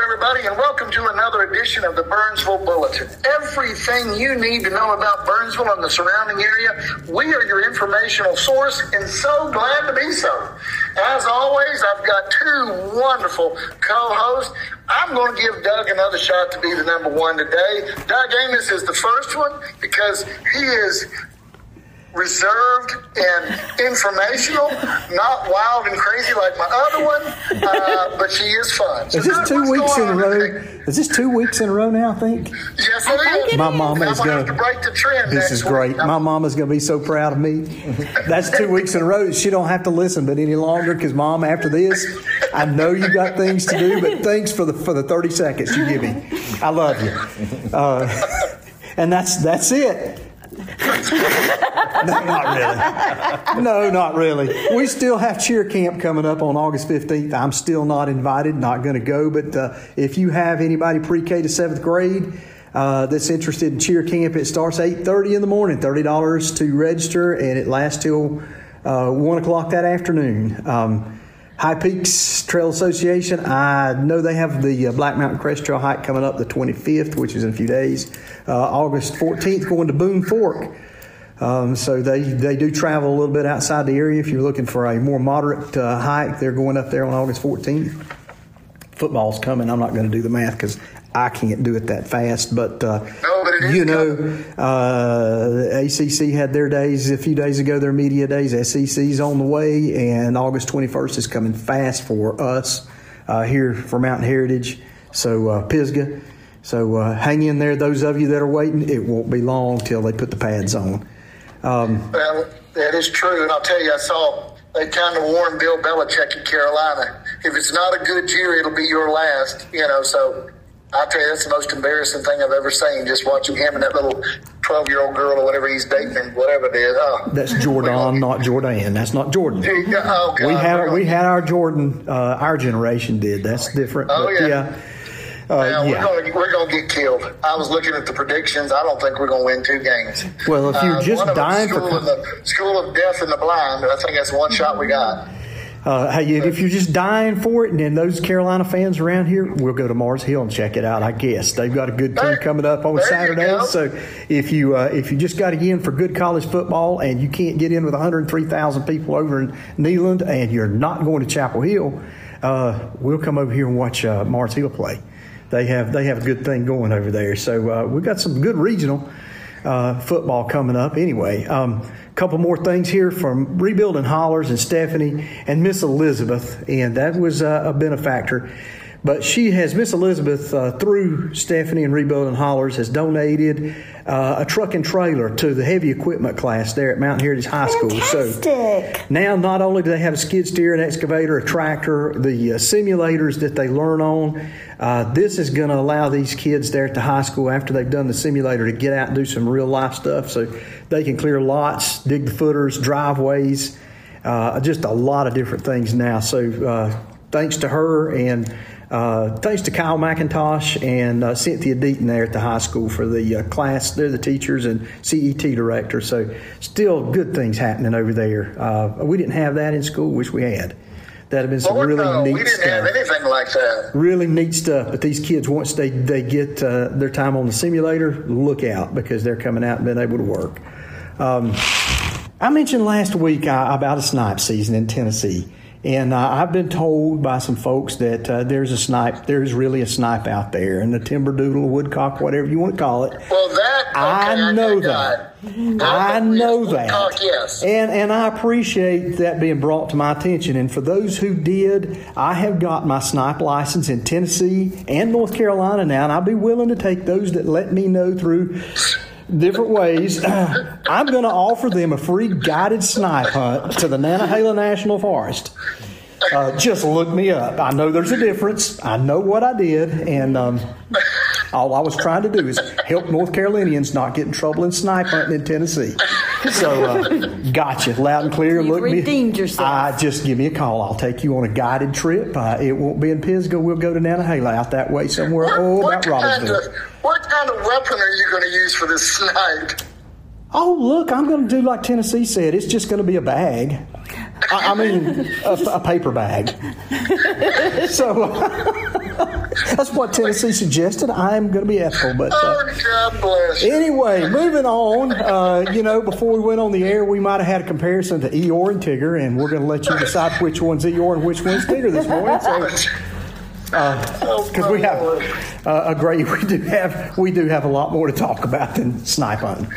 everybody, and welcome to another edition of the Burnsville Bulletin. Everything you need to know about Burnsville and the surrounding area, we are your informational source, and so glad to be so. As always, I've got two wonderful co-hosts. I'm going to give Doug another shot to be the number one today. Doug Amos is the first one because he is reserved and informational, not wild and crazy like my other one, but she is fun. So is this 2 weeks in a row? Is this 2 weeks in a row now, I think? Yes, it is. My mama is going to break the trend. This is great. My mama's going to be so proud of me. That's 2 weeks in a row. She don't have to listen but any longer because, Mom, after this, I know you got things to do, but thanks for the 30 seconds you give me. I love you. And that's it. No, not really. No, not really. We still have cheer camp coming up on August 15th. I'm still not invited, not going to go. But if you have anybody pre-K to 7th grade that's interested in cheer camp, it starts 8:30 in the morning, $30 to register, and it lasts till 1 o'clock that afternoon. High Peaks Trail Association, I know they have the Black Mountain Crest Trail hike coming up the 25th, which is in a few days. August 14th, going to Boone Fork. So they do travel a little bit outside the area. If you're looking for a more moderate hike, they're going up there on August 14th. Football's coming. I'm not going to do the math because I can't do it that fast. But, ACC had their days a few days ago, their media days. SEC's on the way, and August 21st is coming fast for us here for Mountain Heritage. So Pisgah. So hang in there, those of you that are waiting. It won't be long till they put the pads on. Well, that is true, and I'll tell you, I saw they kind of warned Bill Belichick in Carolina. If it's not a good year, it'll be your last. So I'll tell you, that's the most embarrassing thing I've ever seen, just watching him and that little 12-year-old girl or whatever he's dating, whatever it is. Oh, that's Jordan, not Jordan. That's not Jordan. Oh, God, we had our Jordan, our generation did. That's different. Oh, but, yeah. We're going to get killed. I was looking at the predictions. I don't think we're going to win 2 games. Well, if you're just dying for the School of Deaf and the Blind, I think that's one shot we got. If you're just dying for it, and then those Carolina fans around here, we'll go to Mars Hill and check it out. I guess they've got a good team coming up on Saturday. So if you just got to get in for good college football and you can't get in with 103,000 people over in Neyland, and you're not going to Chapel Hill, we'll come over here and watch Mars Hill play. They have a good thing going over there. So we've got some good regional football coming up anyway. Couple more things here from Rebuilding Hollers and Stephanie and Miss Elizabeth, and that was a benefactor. But Miss Elizabeth, through Stephanie and Rebuilding Hollers, has donated a truck and trailer to the heavy equipment class there at Mountain Heritage High School. Fantastic. So now not only do they have a skid steer, an excavator, a tractor, the simulators that they learn on, this is going to allow these kids there at the high school, after they've done the simulator, to get out and do some real life stuff. So they can clear lots, dig the footers, driveways, just a lot of different things now. So thanks to her, and thanks to Kyle McIntosh and Cynthia Deaton there at the high school for the class. They're the teachers and CET director. So still good things happening over there. We didn't have that in school. Wish we had. That'd have been some really neat stuff. We didn't have anything like that. Really neat stuff. But these kids, once they get their time on the simulator, look out, because they're coming out and being able to work. I mentioned last week about a snipe season in Tennessee. And I've been told by some folks that there's really a snipe out there, and the timber doodle, woodcock, whatever you want to call it. Well, I know that. I know that. Woodcock, yes. And I appreciate that being brought to my attention. And for those who did, I have got my snipe license in Tennessee and North Carolina now, and I'll be willing to take those that let me know through different ways. I'm going to offer them a free guided snipe hunt to the Nantahala National Forest. Just look me up. I know there's a difference. I know what I did, and all I was trying to do is help North Carolinians not get in trouble in snipe hunting in Tennessee. So, gotcha, loud and clear. You redeemed yourself. Just give me a call. I'll take you on a guided trip. It won't be in Pisgah. We'll go to Nantahala out that way somewhere. About Robbinsville. What kind of weapon are you going to use for this snipe? Oh, look, I'm going to do like Tennessee said. It's just going to be a bag. I mean, a paper bag. So that's what Tennessee suggested. I'm going to be ethical, but God bless you. Anyway, moving on. Before we went on the air, we might have had a comparison to Eeyore and Tigger, and we're going to let you decide which one's Eeyore and which one's Tigger this morning. Because we have we do have a lot more to talk about than snipe hunting.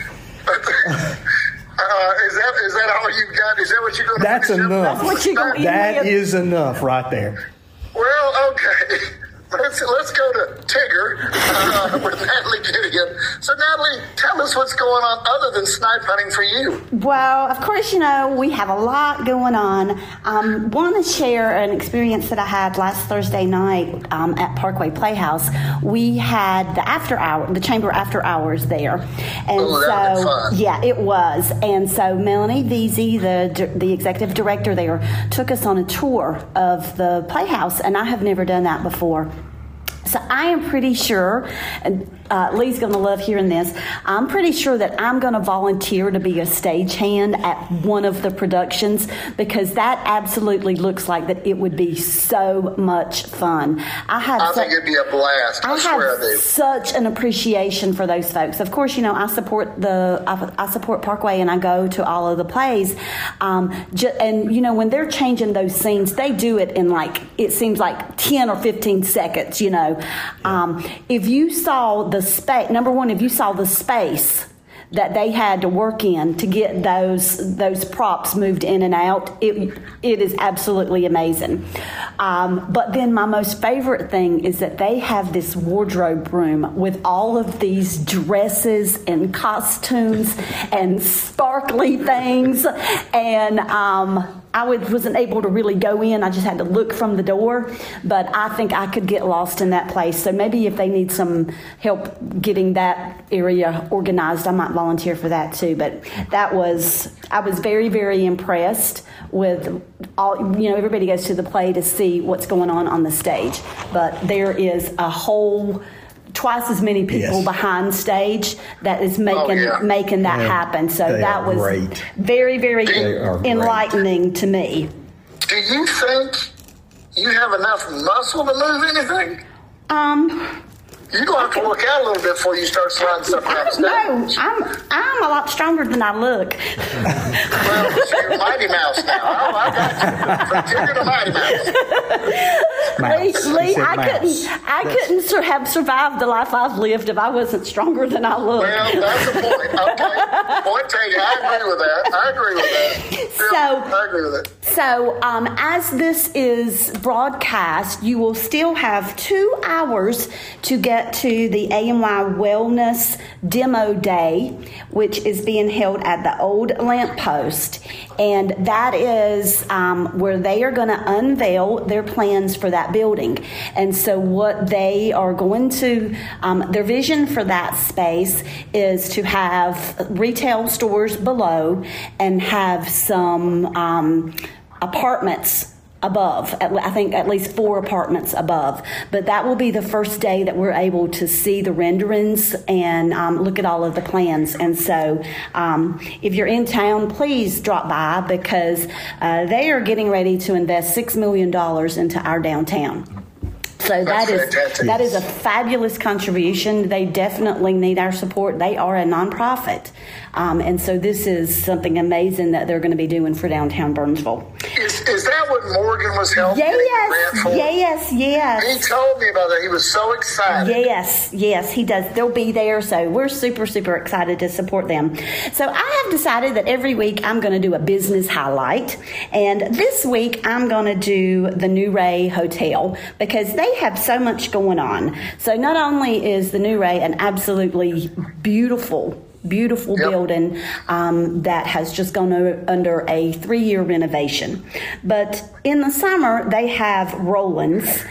Is that all you got? Is that what you're going to do? That's enough. That's what you're going to That is enough right there. Well, okay. Let's go to Tigger with Natalie Gideon. So, Natalie, tell us what's going on other than snipe hunting for you. Well, of course, we have a lot going on. Want to share an experience that I had last Thursday night at Parkway Playhouse. We had the chamber after hours there, and that was fun. Yeah, it was. And so Melanie Veazey, the executive director there, took us on a tour of the Playhouse, and I have never done that before. So I am pretty sure, and Lee's going to love hearing this, I'm pretty sure that I'm going to volunteer to be a stagehand at one of the productions, because that absolutely looks like that it would be so much fun. I think it'd be a blast. I swear I do. Such an appreciation for those folks. Of course, I support I support Parkway, and I go to all of the plays. And when they're changing those scenes, they do it in it seems like 10 or 15 seconds. If you saw the space, number one, if you saw the space that they had to work in to get those props moved in and out, it is absolutely amazing. But then my most favorite thing is that they have this wardrobe room with all of these dresses and costumes and sparkly things, and I wasn't able to really go in. I just had to look from the door, but I think I could get lost in that place. So maybe if they need some help getting that area organized, I might volunteer for that too. But I was very, very impressed with all, everybody goes to the play to see what's going on the stage, but there is a whole twice as many people behind stage that is making that happen. So that was great. Very, very enlightening to me. Do you think you have enough muscle to move anything? You're going to have to work out a little bit before you start sliding stuff around stage. No, I'm a lot stronger than I look. Well, you're Mighty Mouse now. I got you. From Tigger to Mighty Mouse. Lee, I couldn't have survived the life I've lived if I wasn't stronger than I look. Well, that's a point. Okay. Point taken. I agree with that. I agree with that. So, as this is broadcast, you will still have 2 hours to get to the AMY Wellness Demo Day, which is being held at the Old Lamppost. And that is where they are going to unveil their plans for that building. And so what they are going to, their vision for that space is to have retail stores below and have some apartments above. I think at least 4 apartments above. But that will be the first day that we're able to see the renderings and look at all of the plans. And so if you're in town, please drop by, because they are getting ready to invest $6 million into our downtown. So that is a fabulous contribution. They definitely need our support. They are a nonprofit. And so this is something amazing that they're going to be doing for downtown Burnsville. Is that what Morgan was helping? Yes. He told me about that. He was so excited. Yes, he does. They'll be there. So we're super, super excited to support them. So I have decided that every week I'm going to do a business highlight. And this week I'm going to do the New Ray Hotel, because they have so much going on. So not only is the New Ray an absolutely beautiful building that has just gone under a 3-year renovation. But in the summer, they have Roland's,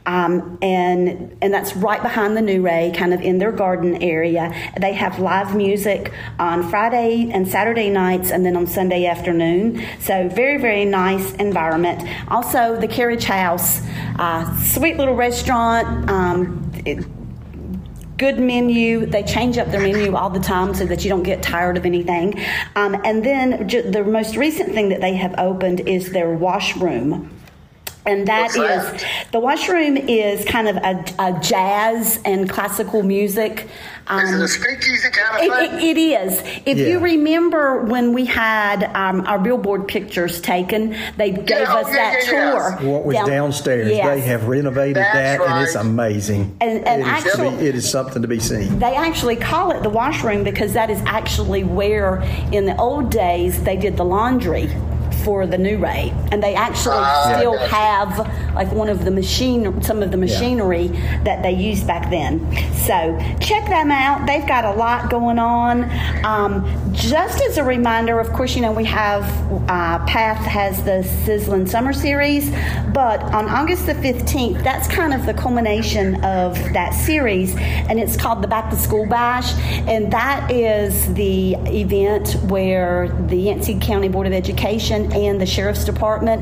and that's right behind the New Ray, kind of in their garden area. They have live music on Friday and Saturday nights, and then on Sunday afternoon. So very, very nice environment. Also, the Carriage House, sweet little restaurant, Good menu. They change up their menu all the time so that you don't get tired of anything. And then the most recent thing that they have opened is their washroom. And the washroom is kind of a jazz and classical music. Is it a speakeasy kind of thing? It is. If you remember when we had our billboard pictures taken, they gave us that tour. What was downstairs? Yes. They have renovated that, and it's amazing. And it is something to be seen. They actually call it the washroom because that is actually where, in the old days, they did the laundry for the New Ray, and they actually still have like some of the machinery that they used back then. So check them out. They've got a lot going on. Just as a reminder, of course, we have Path has the Sizzling Summer Series, but on August the 15th, that's kind of the culmination of that series, and it's called the Back to School Bash, and that is the event where the Yancey County Board of Education and the Sheriff's Department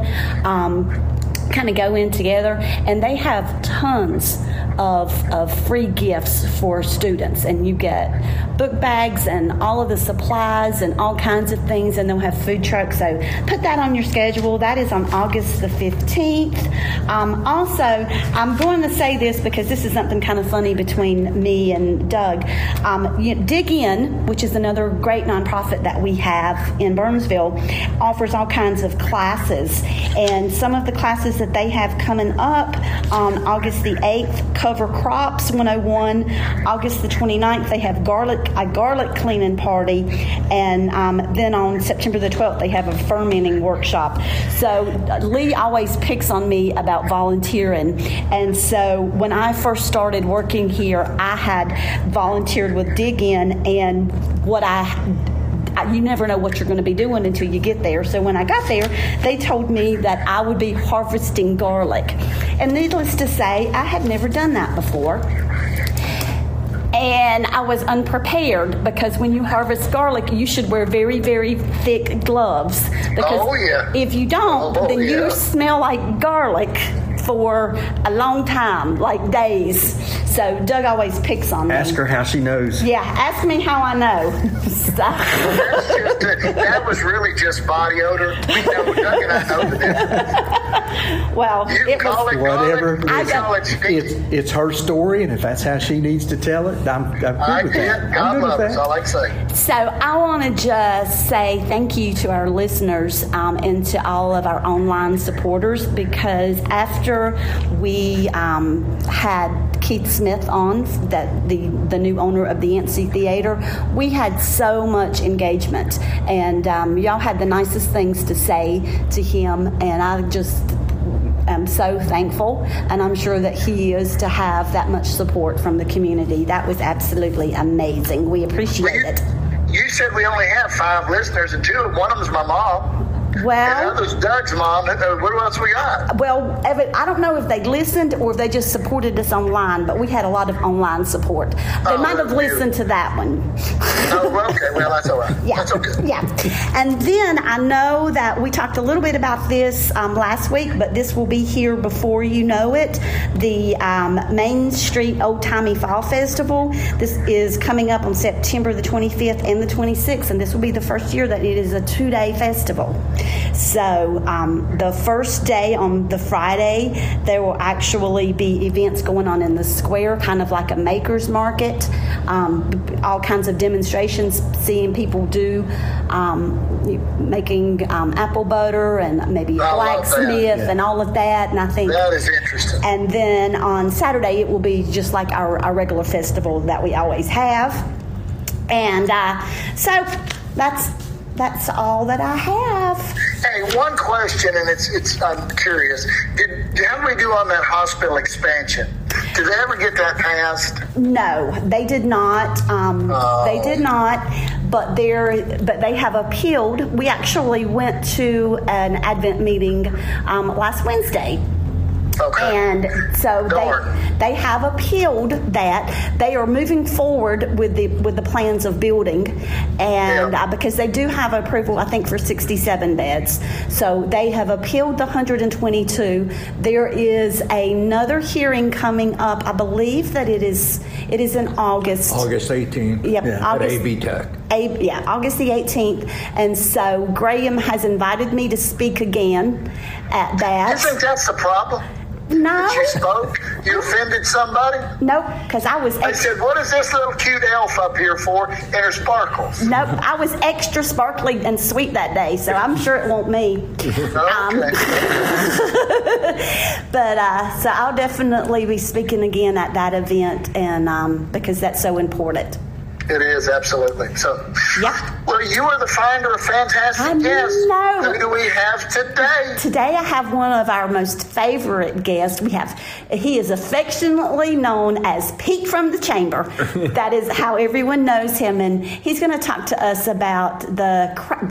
kind of go in together, and they have tons of free gifts for students, and you get book bags and all of the supplies and all kinds of things, and they'll have food trucks. So put that on your schedule. That is on August the 15th. Also, I'm going to say this because this is something kind of funny between me and Doug. Dig In, which is another great nonprofit that we have in Burnsville, offers all kinds of classes, and some of the classes that they have coming up on August the 8th, Cover Crops 101. August the 29th, they have a garlic cleaning party, and then on September the 12th, they have a fermenting workshop. So Lee always picks on me about volunteering, and so when I first started working here, I had volunteered with Dig In, and you never know what you're going to be doing until you get there. So when I got there, they told me that I would be harvesting garlic. And needless to say, I had never done that before. And I was unprepared because when you harvest garlic, you should wear very, very thick gloves. Because if you don't, then you smell like garlic for a long time, like days. So Doug always picks on me. Ask her how she knows. Yeah, ask me how I know. That was really just body odor. We know Doug and I know that. Well, you call it whatever. I call it it's her story, and if that's how she needs to tell it, I'm good with that. God love us, all I can say. So I want to just say thank you to our listeners and to all of our online supporters, because after we had Keith Smith on, that the new owner of the Yancey Theater, we had so much engagement, and y'all had the nicest things to say to him, and I just am so thankful, and I'm sure that he is, to have that much support from the community. That was absolutely amazing. We appreciate it. You said we only have 5 listeners, and one of them is my mom. Well, and others, Doug's mom. What else we got? Well, I don't know if they listened or if they just supported us online, but we had a lot of online support. They might have listened to that one. Oh, okay. Well, that's all right. Yeah. That's okay. Yeah. And then I know that we talked a little bit about this last week, but this will be here before you know it. The Main Street Old Timey Fall Festival. This is coming up on September the 25th and the 26th, and this will be the first year that it is a 2-day festival. So the first day, on the Friday, there will actually be events going on in the square, kind of like a maker's market, all kinds of demonstrations, seeing people do making apple butter and maybe blacksmith and all of that. And I think that is interesting. And then on Saturday, it will be just like our regular festival that we always have. And so that's all that I have. Hey, one question, and I'm curious. How did we do on that hospital expansion? Did they ever get that passed? No, they did not. They did not. But they have appealed. We actually went to an Advent meeting last Wednesday. Okay. And so they have appealed that. They are moving forward with the plans of building, and because they do have approval, I think, for 67 beds. So they have appealed the 122. There is another hearing coming up. I believe that it is in August. August 18th. Yep. At AB Tech. August the 18th. And so Graham has invited me to speak again at that. You think that's the problem? No. That you spoke? You offended somebody? Nope, because I was. They said, "What is this little cute elf up here for?" And her sparkles. Nope, I was extra sparkly and sweet that day, so I'm sure it won't me. Okay. But so I'll definitely be speaking again at that event, and because that's so important. It is, absolutely. So, well, you are the finder of fantastic guests. know. Who do we have today? Today I have one of our most favorite guests. He is affectionately known as Pete from the Chamber. That is how everyone knows him, and he's going to talk to us about the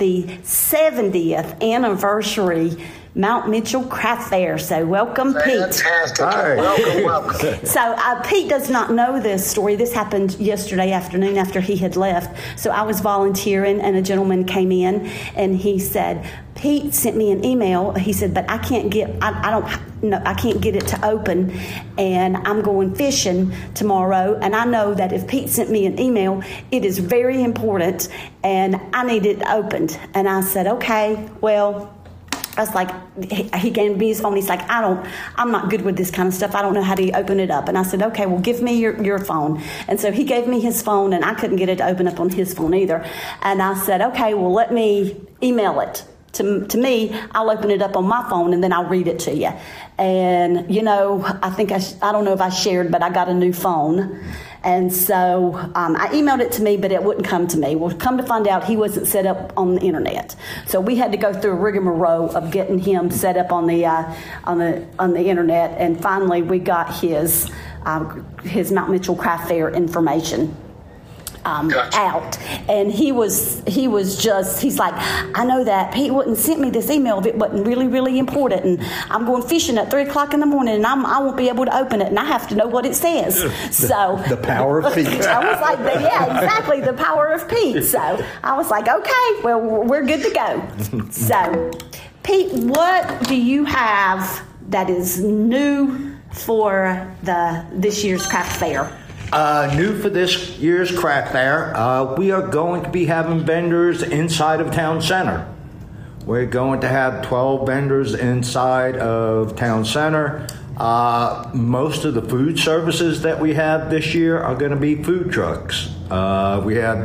70th anniversary Mount Mitchell Craft Fair. So welcome, Pete. Fantastic. Welcome. So Pete does not know this story. This happened yesterday afternoon after he had left. So I was volunteering, and a gentleman came in, and he said, Pete sent me an email. He said, but I can't get, I can't get it to open, and I'm going fishing tomorrow. And I know that if Pete sent me an email, it is very important, and I need it opened. And I said, okay, well, I was like, he gave me his phone. He's like, I'm not good with this kind of stuff. I don't know how to open it up. And I said, okay, well, give me your phone. And so he gave me his phone, and I couldn't get it to open up on his phone either. And I said, okay, well, let me email it to me. I'll open it up on my phone, and then I'll read it to you. And, I think I don't know if I shared, but I got a new phone. And so I emailed it to me, but it wouldn't come to me. Well, come to find out, he wasn't set up on the internet. So we had to go through a rigmarole of getting him set up on the internet. And finally, we got his Mount Mitchell Craft Fair information out. And he's like, I know that Pete wouldn't sent me this email if it wasn't really, really important, and I'm going fishing at 3:00 in the morning, and I won't be able to open it, and I have to know what it says. So the power of Pete. I was like, yeah, exactly, the power of Pete. So I was like, okay, well, we're good to go. So Pete, what do you have that is new for this year's craft fair? New for this year's craft fair, we are going to be having vendors inside of town center. We're going to have 12 vendors inside of town center. Most of the food services that we have this year are going to be food trucks. We have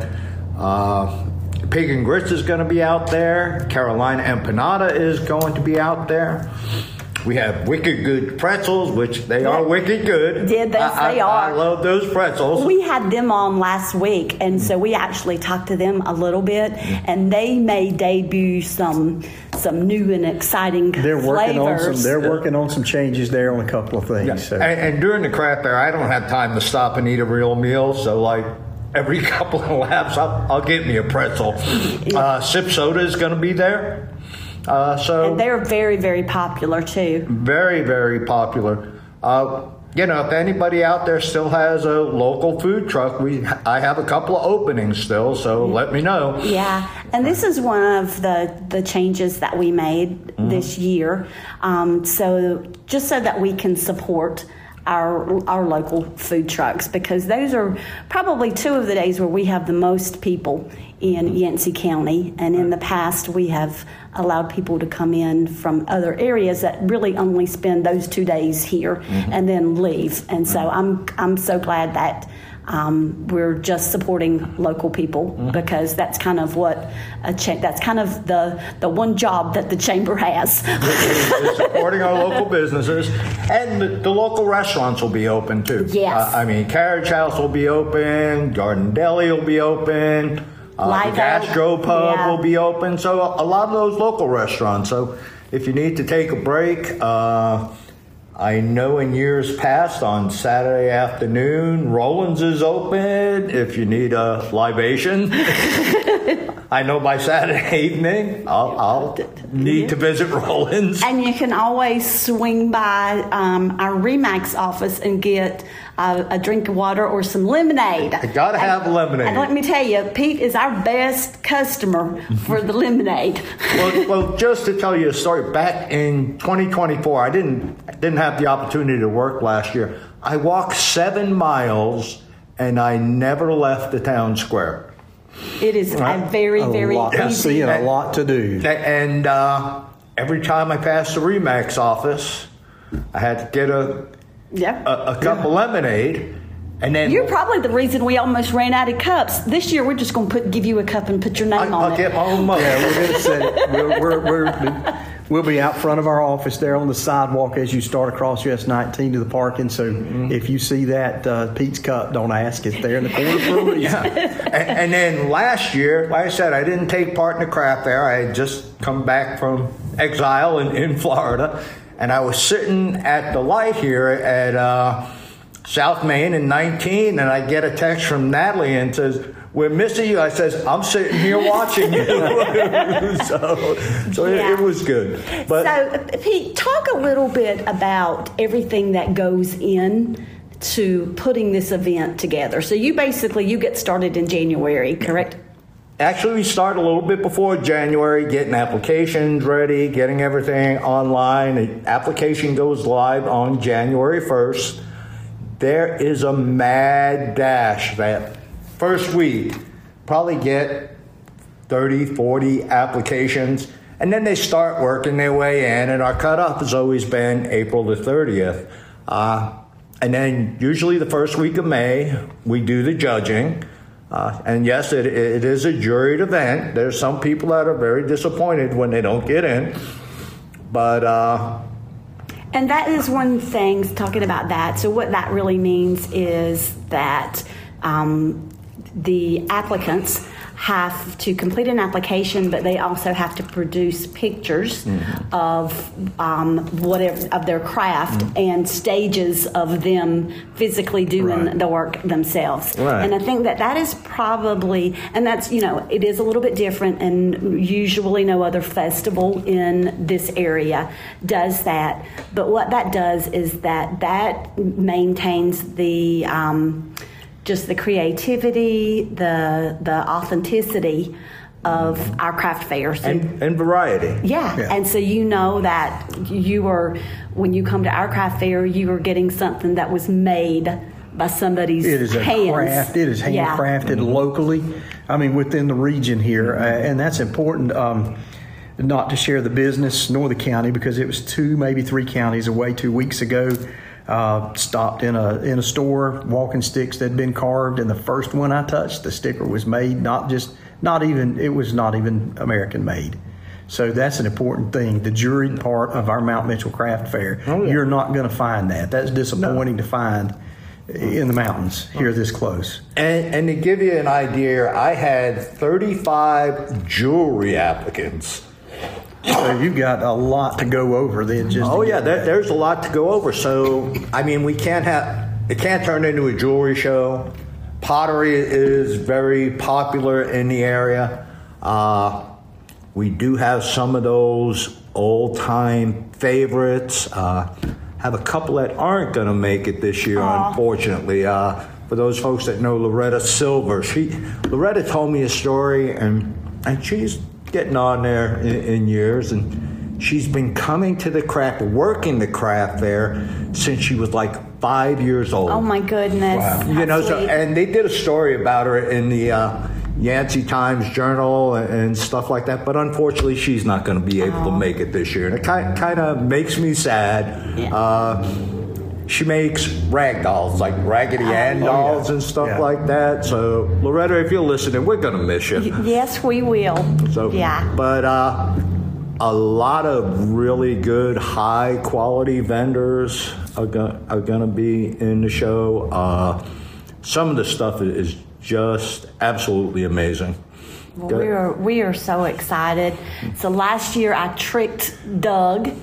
Pig and Grits is going to be out there. Carolina Empanada is going to be out there. We have Wicked Good pretzels, which they are wicked good. Yeah, they are. I love those pretzels. We had them on last week, and so we actually talked to them a little bit, and they may debut some new and exciting flavors. They're working on some changes there on a couple of things. Yeah. So. And during the craft fair, I don't have time to stop and eat a real meal, so every couple of laps, I'll get me a pretzel. Sip Soda is going to be there. And they're very, very popular too. Very, very popular. If anybody out there still has a local food truck, I have a couple of openings still, so let me know. Yeah, and this is one of the changes that we made this year. So just so that we can support our local food trucks, because those are probably two of the days where we have the most people in Yancey County, and in the past we have allowed people to come in from other areas that really only spend those 2 days here and then leave. And so I'm so glad that we're just supporting local people, because that's kind of what that's kind of the one job that the chamber has. It's supporting our local businesses, and the local restaurants will be open too. Yes. Carriage House will be open, Garden Deli will be open. The Gastro Pub will be open, so a lot of those local restaurants. So if you need to take a break, I know in years past on Saturday afternoon, Roland's is open if you need a libation. I know by Saturday evening, I'll need to visit Roland's. And you can always swing by our Remax office and get a drink of water or some lemonade. I gotta have lemonade. And let me tell you, Pete is our best customer for the lemonade. Well, just to tell you a story, back in 2024, I didn't have the opportunity to work last year. I walked 7 miles and I never left the town square. It is a very, very easy. A lot to do. And every time I passed the Remax office, I had to get a cup of lemonade. And then you're probably the reason we almost ran out of cups. This year, we're just going to give you a cup and put your name on it. I'll get my own money. Yeah, we're going to set it. We'll be out front of our office there on the sidewalk as you start across US 19 to the parking. So if you see that Pete's cup, don't ask. It's there in the corner for a reason. Yeah. And then last year, like I said, I didn't take part in the craft fair. I had just come back from exile in Florida. And I was sitting at the light here at South Main in 19, and I get a text from Natalie and says, "We're missing you." I says, "I'm sitting here watching you." so it was good. But so, Pete, talk a little bit about everything that goes in to putting this event together. So you get started in January, correct? actually, we start a little bit before January, getting applications ready, getting everything online. The application goes live on January 1st. There is a mad dash that first week, probably get 30, 40 applications, and then they start working their way in, and our cutoff has always been April the 30th. And then usually the first week of May, we do the judging. And yes, it is a juried event. There's some people that are very disappointed when they don't get in. But and that is one thing, talking about that. So what that really means is that the applicants have to complete an application, but they also have to produce pictures of whatever of their craft and stages of them physically doing the work themselves. Right. And I think that is probably, and that's, it is a little bit different, and usually no other festival in this area does that. But what that does is that maintains the just the creativity, the authenticity of our craft fairs. And variety. Yeah. And so that when you come to our craft fair, you are getting something that was made by somebody's hands. It is a craft. It is handcrafted locally, within the region here. And that's important, not to share the business nor the county, because it was 2, maybe 3 counties away 2 weeks ago. Stopped in a store, walking sticks that had been carved, and the first one I touched, the sticker was made, it was not even American made. So that's an important thing, the juried part of our Mount Mitchell Craft Fair. Oh, yeah. You're not going to find that. That's disappointing to find in the mountains here this close. And to give you an idea, I had 35 jewelry applicants. So you've got a lot to go over then. There's a lot to go over. So, it can't turn into a jewelry show. Pottery is very popular in the area. We do have some of those old-time favorites. Have a couple that aren't going to make it this year, unfortunately. For those folks that know Loretta Silver, Loretta told me a story, and she's getting on there in years, and she's been coming to working the craft fair since she was like 5 years old. Oh my goodness! Wow. And they did a story about her in the Yancey Times Journal and stuff like that. But unfortunately, she's not going to be able to make it this year, and it kind of makes me sad. Yeah. She makes rag dolls, like Raggedy Ann dolls and stuff like that. So, Loretta, if you're listening, we're going to miss you. Yes, we will. So, yeah. But a lot of really good, high-quality vendors are going to be in the show. Some of the stuff is just absolutely amazing. Well, we are so excited. So last year I tricked Doug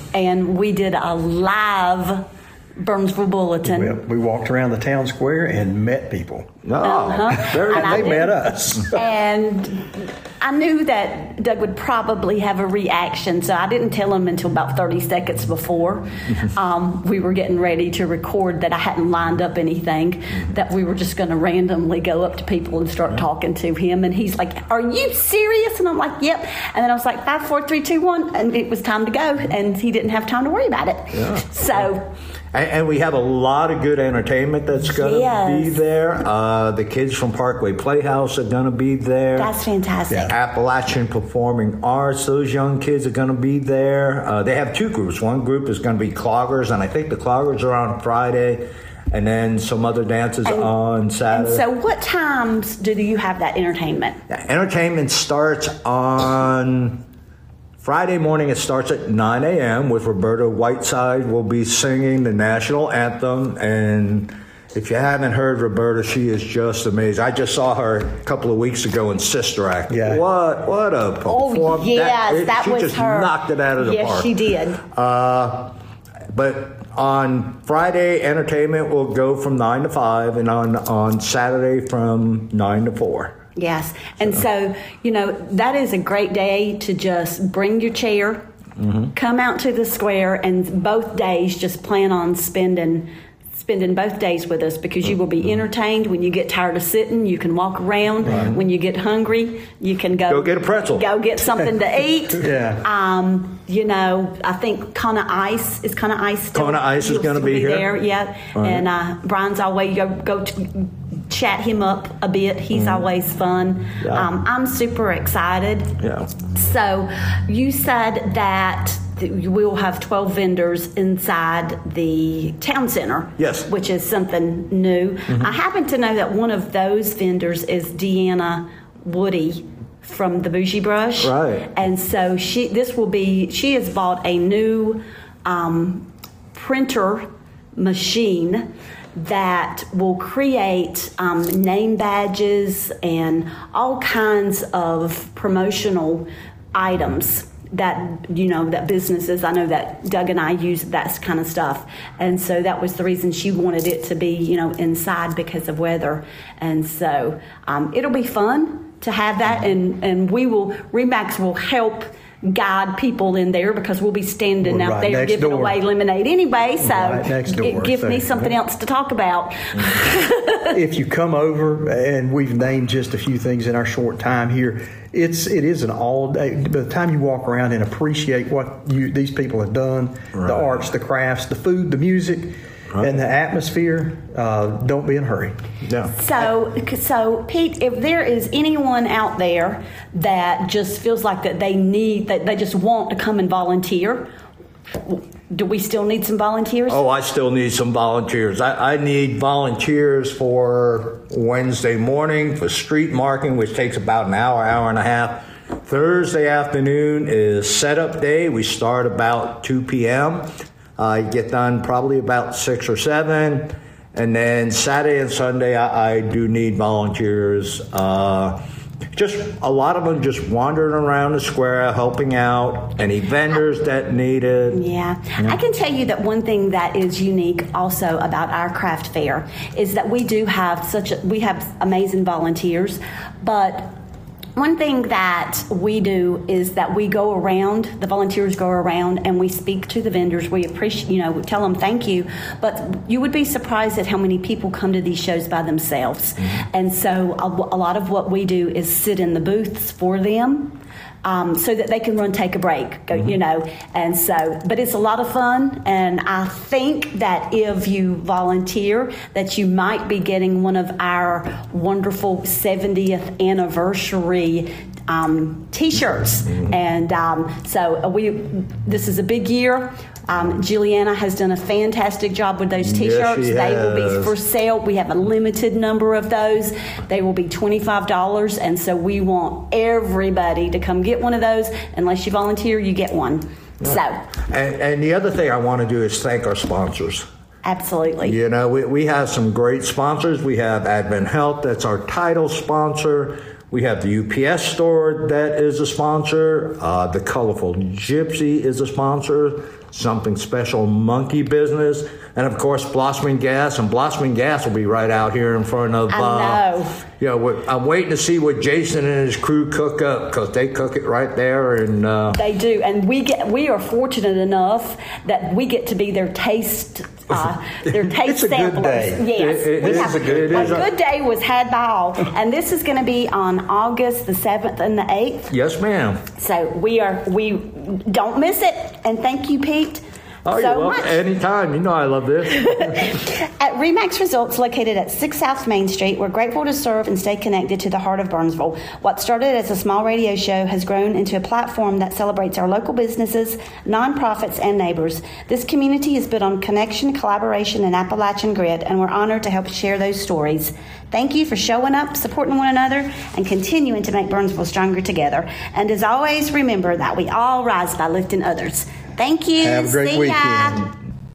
and we did a live Burnsville Bulletin. We walked around the town square and met people. Very And I They met us. And I knew that Doug would probably have a reaction, so I didn't tell him until about 30 seconds before we were getting ready to record that I hadn't lined up anything, that we were just going to randomly go up to people and start talking to him. And he's like, "Are you serious?" And I'm like, "Yep." And then I was like, 5, 4, 3, 2, 1, and it was time to go. And he didn't have time to worry about it. Yeah. So. And we have a lot of good entertainment that's going to be there. The kids from Parkway Playhouse are going to be there. That's fantastic. Appalachian Performing Arts, those young kids are going to be there. They have two groups. One group is going to be cloggers, and I think the cloggers are on Friday, and then some other dances on Saturday. And so what times do you have that entertainment? Entertainment starts on Friday morning. It starts at 9 a.m. with Roberta Whiteside will be singing the national anthem. And if you haven't heard Roberta, she is just amazing. I just saw her a couple of weeks ago in Sister Act. Yeah. What a performance. Oh, yes, that she was just her. knocked it out of the park. Yes, she did. But on Friday, entertainment will go from 9 to 5, and on Saturday from 9 to 4. Yes. And so, that is a great day to just bring your chair, come out to the square, and both days just plan on spending both days with us, because you will be entertained. When you get tired of sitting, you can walk around. Right. When you get hungry, you can go get a pretzel. Go get something to eat. Yeah. I think Kona Ice is still, Kona Ice is going to be here. there. Yeah. Right. And Brian's always go to chat him up a bit. He's always fun. Yeah. I'm super excited. Yeah. So you said that we'll have 12 vendors inside the town center. Yes. Which is something new. I happen to know that one of those vendors is Deanna Woody from the Bougie Brush. Right. And so she has bought a new printer machine that will create name badges and all kinds of promotional items that businesses, I know that Doug and I use that kind of stuff, and so that was the reason she wanted it to be inside, because of weather. And so it'll be fun to have that, and Remax will help guide people in there, because we'll be standing out there giving away lemonade anyway, so it gives me something else to talk about. If you come over, and we've named just a few things in our short time here, it is an all day. By the time you walk around and appreciate what these people have done, the arts, the crafts, the food, the music, and the atmosphere, don't be in a hurry. Yeah. So Pete, if there is anyone out there that just feels like that they just want to come and volunteer, do we still need some volunteers? Oh, I still need some volunteers. I need volunteers for Wednesday morning for street marking, which takes about an hour and a half. Thursday afternoon is setup day. We start about 2 p.m. I get done probably about 6 or 7. And then Saturday and Sunday, I do need volunteers. Just a lot of them just wandering around the square, helping out, any vendors that need it. Yeah. I can tell you that one thing that is unique also about our craft fair is that we do have we have amazing volunteers, but one thing that we do is that we go around, the volunteers go around, and we speak to the vendors. We appreciate, we tell them thank you, but you would be surprised at how many people come to these shows by themselves. And so a lot of what we do is sit in the booths for them. So that they can take a break, and so, but it's a lot of fun, and I think that if you volunteer, that you might be getting one of our wonderful 70th anniversary T-shirts, and so this is a big year. Juliana has done a fantastic job with those T-shirts. They will be for sale. We have a limited number of those. They will be $25, and so we want everybody to come get one of those. Unless you volunteer, you get one. So, and the other thing I want to do is thank our sponsors. Absolutely. We have some great sponsors. We have Advent Health, that's our title sponsor. We have the UPS store that is a sponsor. The Colorful Gypsy is a sponsor. something special monkey business. And of course, Blossoming Gas, and Blossoming Gas will be right out here in front of. I know. I'm waiting to see what Jason and his crew cook up, because they cook it right there. And they do, and we are fortunate enough that we get to be their taste. Their taste It's a good samplers. day. Yes, It is a good day was had by all, and this is going to be on August the 7th and the 8th. yes, ma'am. So we don't miss it, and thank you, Pete. Oh, so you're welcome. much. Anytime. You know I love this. At Remax Results, located at 6 South Main Street, we're grateful to serve and stay connected to the heart of Burnsville. What started as a small radio show has grown into a platform that celebrates our local businesses, nonprofits, and neighbors. This community is built on connection, collaboration, and Appalachian grit, and we're honored to help share those stories. Thank you for showing up, supporting one another, and continuing to make Burnsville stronger together. And as always, remember that we all rise by lifting others. Thank you. Have a great See ya. weekend.